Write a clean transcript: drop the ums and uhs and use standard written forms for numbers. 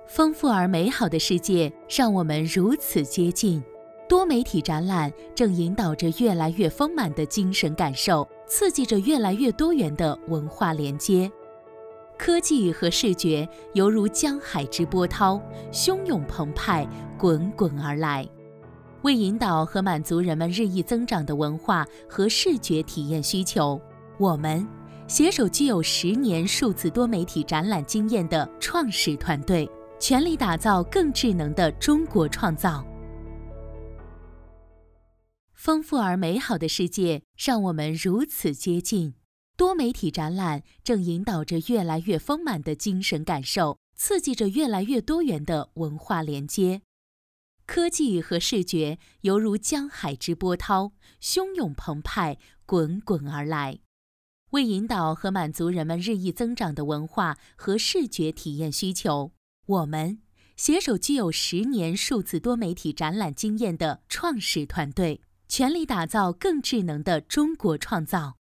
丰富而美好的世界让我们如此接近。多媒体展览正引导着越来越丰满的精神感受，刺激着越来越多元的文化连接。科技和视觉犹如江海之波涛，汹涌澎湃，滚滚而来。为引导和满足人们日益增长的文化和视觉体验需求，我们携手具有10年数字多媒体展览经验的创始团队，全力打造更智能的中国创造。丰富而美好的世界让我们如此接近。多媒体展览正引导着越来越丰满的精神感受，刺激着越来越多元的文化连接。科技和视觉犹如江海之波涛，汹涌澎湃，滚滚而来。为引导和满足人们日益增长的文化和视觉体验需求，我们携手具有10年数字多媒体展览经验的创始团队，全力打造更智能的中国创造。